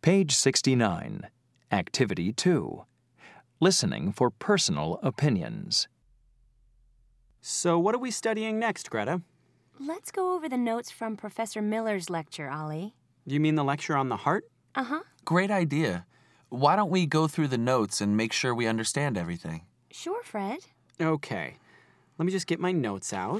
Page 69. Activity 2. Listening for personal opinions. So what are we studying next, Greta? Let's go over the notes from Professor Miller's lecture, Ollie. You mean the lecture on the heart? Uh-huh. Great idea. Why don't we go through the notes and make sure we understand everything? Sure, Fred. Okay. Let me just get my notes out.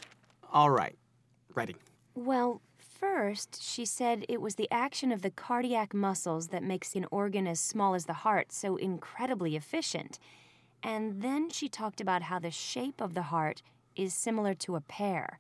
All right. Ready. Well, first, she said it was the action of the cardiac muscles that makes an organ as small as the heart so incredibly efficient. And then she talked about how the shape of the heart is similar to a pear.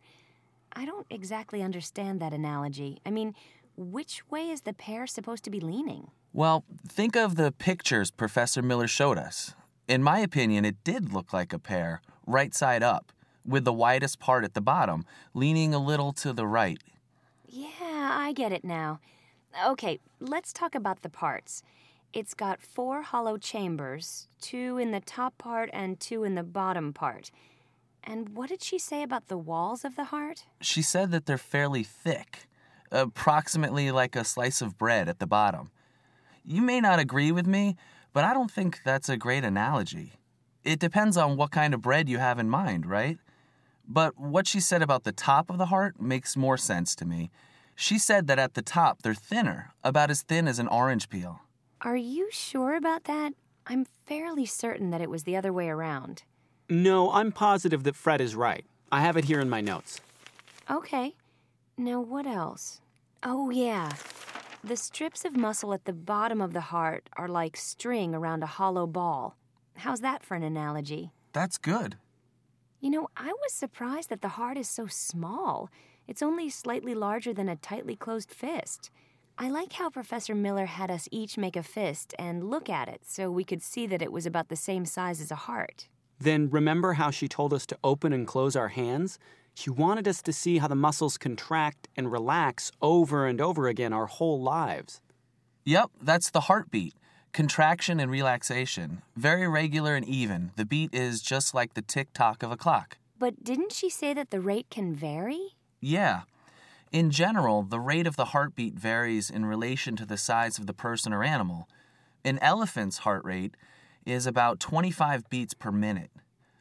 I don't exactly understand that analogy. I mean, which way is the pear supposed to be leaning? Well, think of the pictures Professor Miller showed us. In my opinion, it did look like a pear, right side up, with the widest part at the bottom, leaning a little to the right. Yeah, I get it now. Okay, let's talk about the parts. It's got 4 hollow chambers, 2 in the top part and 2 in the bottom part. And what did she say about the walls of the heart? She said that they're fairly thick, approximately like a slice of bread at the bottom. You may not agree with me, but I don't think that's a great analogy. It depends on what kind of bread you have in mind, right? But what she said about the top of the heart makes more sense to me. She said that at the top they're thinner, about as thin as an orange peel. Are you sure about that? I'm fairly certain that it was the other way around. No, I'm positive that Fred is right. I have it here in my notes. Okay. Now what else? Oh, yeah. The strips of muscle at the bottom of the heart are like string around a hollow ball. How's that for an analogy? That's good. You know, I was surprised that the heart is so small. It's only slightly larger than a tightly closed fist. I like how Professor Miller had us each make a fist and look at it so we could see that it was about the same size as a heart. Then remember how she told us to open and close our hands? She wanted us to see how the muscles contract and relax over and over again our whole lives. Yep, that's the heartbeat. Contraction and relaxation. Very regular and even. The beat is just like the tick-tock of a clock. But didn't she say that the rate can vary? Yeah. In general, the rate of the heartbeat varies in relation to the size of the person or animal. An elephant's heart rate is about 25 beats per minute.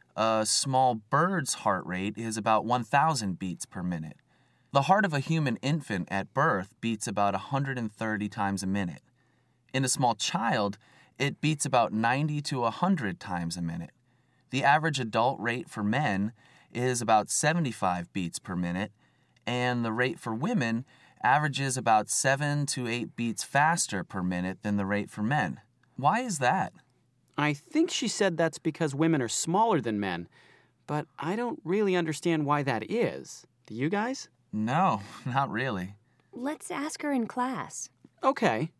A small bird's heart rate is about 1,000 beats per minute. The heart of a human infant at birth beats about 130 times a minute. In a small child, it beats about 90 to 100 times a minute. The average adult rate for men is about 75 beats per minute, and the rate for women averages about 7 to 8 beats faster per minute than the rate for men. Why is that? I think she said that's because women are smaller than men, but I don't really understand why that is. Do you guys? No, not really. Let's ask her in class. Okay.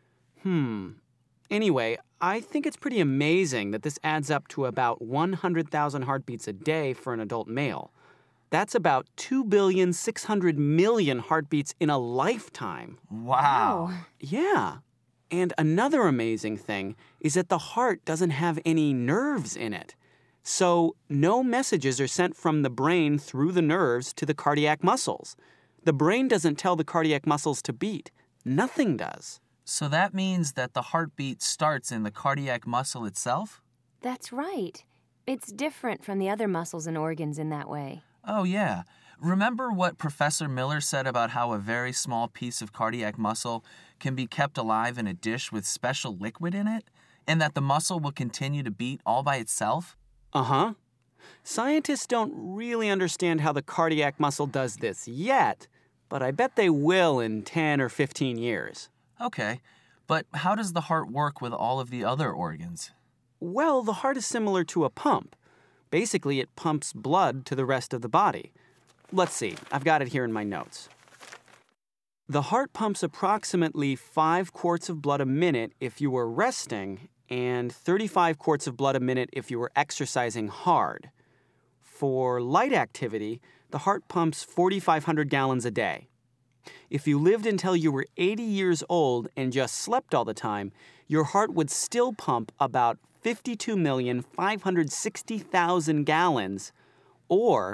Anyway, I think it's pretty amazing that this adds up to about 100,000 heartbeats a day for an adult male. That's about 2,600,000,000 heartbeats in a lifetime. Wow. Yeah. And another amazing thing is that the heart doesn't have any nerves in it. So no messages are sent from the brain through the nerves to the cardiac muscles. The brain doesn't tell the cardiac muscles to beat. Nothing does. So that means that the heartbeat starts in the cardiac muscle itself? That's right. It's different from the other muscles and organs in that way. Oh, yeah. Remember what Professor Miller said about how a very small piece of cardiac muscle can be kept alive in a dish with special liquid in it? And that the muscle will continue to beat all by itself? Uh-huh. Scientists don't really understand how the cardiac muscle does this yet, but I bet they will in 10 or 15 years. Okay, but how does the heart work with all of the other organs? Well, the heart is similar to a pump. Basically, it pumps blood to the rest of the body. Let's see, I've got it here in my notes. The heart pumps approximately 5 quarts of blood a minute if you were resting and 35 quarts of blood a minute if you were exercising hard. For light activity, the heart pumps 4,500 gallons a day. If you lived until you were 80 years old and just slept all the time, your heart would still pump about 52,560,000 gallons, or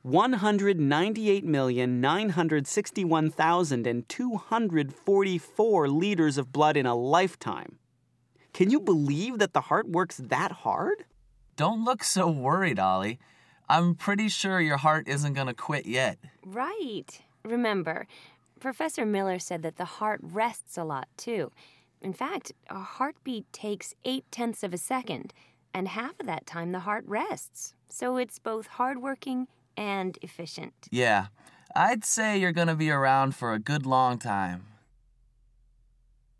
198,961,244 liters of blood in a lifetime. Can you believe that the heart works that hard? Don't look so worried, Ollie. I'm pretty sure your heart isn't going to quit yet. Right. Remember, Professor Miller said that the heart rests a lot, too. In fact, a heartbeat takes 0.8 of a second, and half of that time the heart rests. So it's both hardworking and efficient. Yeah, I'd say you're going to be around for a good long time.